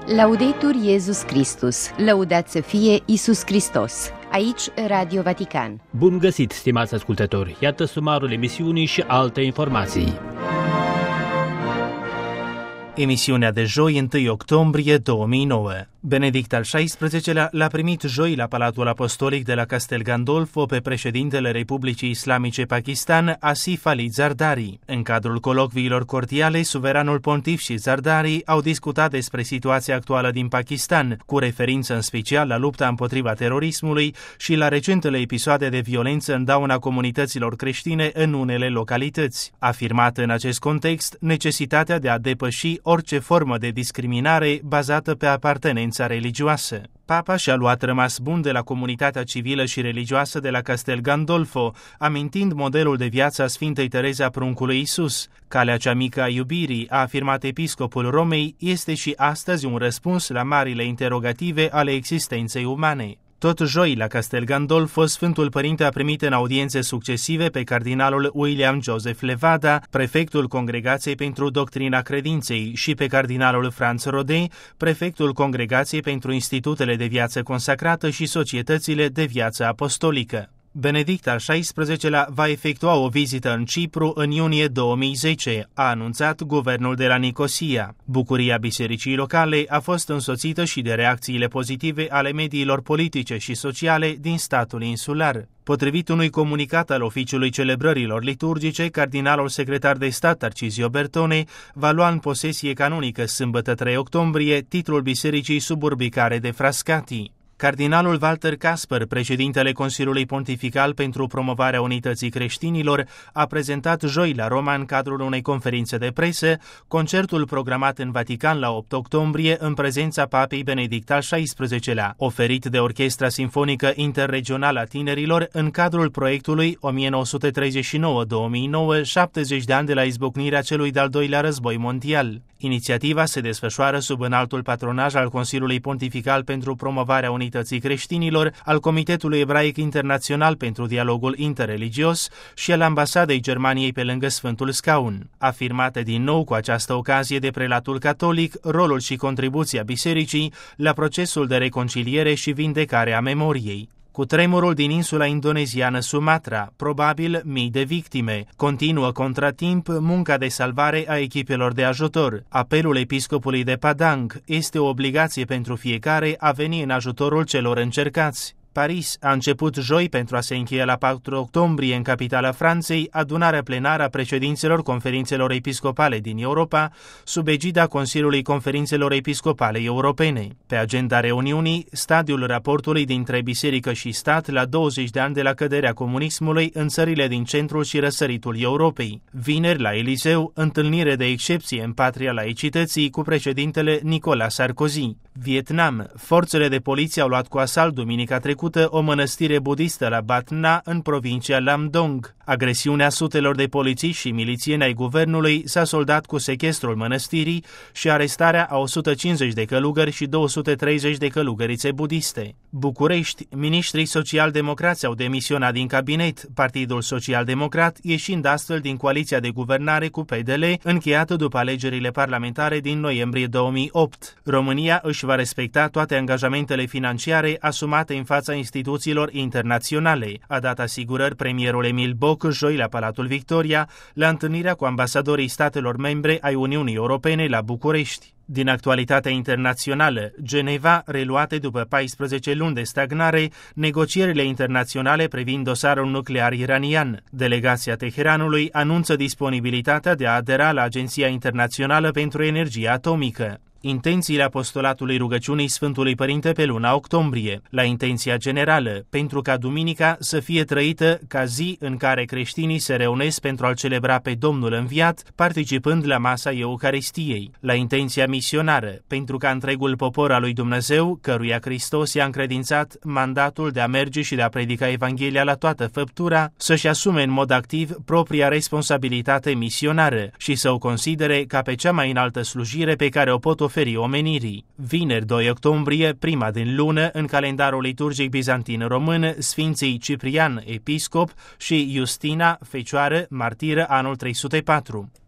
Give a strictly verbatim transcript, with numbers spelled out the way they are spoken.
Laudetur Iesus Christus, lăudat să fie Iisus Hristos. Aici Radio Vatican. Bun găsit, stimați ascultători! Iată sumarul emisiunii și alte informații. Emisiunea de joi, întâi octombrie două mii nouă. Benedict al șaisprezecelea l-a primit joi la Palatul Apostolic de la Castel Gandolfo pe președintele Republicii Islamice Pakistan, Asif Ali Zardari. În cadrul colocviilor cordiale, suveranul pontif și Zardari au discutat despre situația actuală din Pakistan, cu referință în special la lupta împotriva terorismului și la recentele episoade de violență în dauna comunităților creștine în unele localități. Afirmat în acest context necesitatea de a depăși orice formă de discriminare bazată pe apartenența religioasă. Papa și-a luat rămas bun de la comunitatea civilă și religioasă de la Castel Gandolfo, amintind modelul de viață a Sfintei Tereza Pruncului Iisus. Calea cea mică a iubirii, a afirmat episcopul Romei, este și astăzi un răspuns la marile interogative ale existenței umane. Tot joi, la Castel Gandolfo, Sfântul Părinte a primit în audiențe succesive pe cardinalul William Joseph Levada, prefectul Congregației pentru Doctrina Credinței, și pe cardinalul Franz Rodet, prefectul Congregației pentru Institutele de Viață Consacrată și Societățile de Viață Apostolică. Benedict al șaisprezecelea va efectua o vizită în Cipru în iunie două mii zece, a anunțat guvernul de la Nicosia. Bucuria bisericii locale a fost însoțită și de reacțiile pozitive ale mediilor politice și sociale din statul insular. Potrivit unui comunicat al Oficiului Celebrărilor Liturgice, cardinalul secretar de stat Tarcisio Bertone va lua în posesie canonică sâmbătă trei octombrie titlul bisericii suburbicare de Frascati. Cardinalul Walter Kasper, președintele Consiliului Pontifical pentru promovarea unității creștinilor, a prezentat joi la Roma, în cadrul unei conferințe de presă, concertul programat în Vatican la opt octombrie în prezența Papei Benedict al șaisprezecelea, oferit de Orchestra Sinfonică Interregională a Tinerilor în cadrul proiectului o mie nouă sute treizeci și nouă două mii nouă, șaptezeci de ani de la izbucnirea celui de-al doilea război mondial. Inițiativa se desfășoară sub înaltul patronaj al Consiliului Pontifical pentru promovarea unității creștinilor, al Comitetului Ebraic Internațional pentru Dialogul Interreligios și al Ambasadei Germaniei pe lângă Sfântul Scaun. Afirmate din nou cu această ocazie de prelatul catolic rolul și contribuția bisericii la procesul de reconciliere și vindecare a memoriei. Cu tremurul din insula indoneziană Sumatra, probabil mii de victime, continuă contratimp munca de salvare a echipelor de ajutor. Apelul episcopului de Padang este o obligație pentru fiecare a veni în ajutorul celor încercați. Paris a început joi pentru a se încheia la patru octombrie în capitala Franței adunarea plenară a președinților conferințelor episcopale din Europa sub egida Consiliului Conferințelor Episcopale Europene. Pe agenda reuniunii, stadiul raportului dintre biserică și stat la douăzeci de ani de la căderea comunismului în țările din centrul și răsăritul Europei. Vineri, la Eliseu, întâlnire de excepție în patria laicității cu președintele Nicolas Sarkozy. Vietnam, forțele de poliție au luat cu asalt duminica trecută o mănăstire budistă la Bat Na, în provincia Lam Dong. Agresiunea sutelor de polițiști și milițieni ai guvernului s-a soldat cu sechestrul mănăstirii și arestarea a o sută cincizeci de călugări și două sute treizeci de călugărițe budiste. București, miniștrii social-democrați au demisionat din cabinet, Partidul Social-Democrat ieșind astfel din coaliția de guvernare cu P D L, încheiată după alegerile parlamentare din noiembrie două mii opt. România își va respecta toate angajamentele financiare asumate în fața instituțiilor internaționale, a dat asigurări premierul Emil Boc joi la Palatul Victoria, la întâlnirea cu ambasadorii statelor membre ai Uniunii Europene la București. Din actualitatea internațională, Geneva, reluate după paisprezece luni de stagnare, negocierile internaționale privind dosarul nuclear iranian. Delegația Teheranului anunță disponibilitatea de a adera la Agenția Internațională pentru Energie Atomică. Intențiile apostolatului rugăciunii Sfântului Părinte pe luna octombrie, la intenția generală, pentru ca duminica să fie trăită ca zi în care creștinii se reunesc pentru a-L celebra pe Domnul înviat, participând la masa Eucaristiei, la intenția misionară, pentru ca întregul popor al lui Dumnezeu, căruia Hristos i-a încredințat mandatul de a merge și de a predica Evanghelia la toată făptura, să-și asume în mod activ propria responsabilitate misionară și să o considere ca pe cea mai înaltă slujire pe care o pot oferi omenirii. Vineri doi octombrie, prima din lună, în calendarul liturgic bizantin român, Sfinții Ciprian, episcop, și Justina, fecioară, martiră, anul trei sute patru.